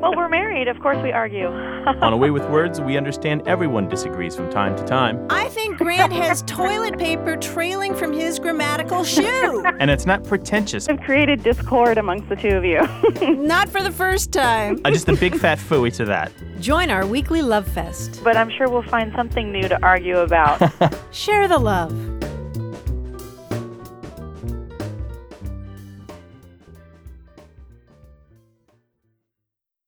Well, we're married. Of course we argue. On A Way with Words, we understand everyone disagrees from time to time. I think Grant has toilet paper trailing from his grammatical shoe. And it's not pretentious. I've created discord amongst the two of you. Not for the first time. Just a big fat phooey to that. Join our weekly Love Fest. But I'm sure we'll find something new to argue about. Share the love.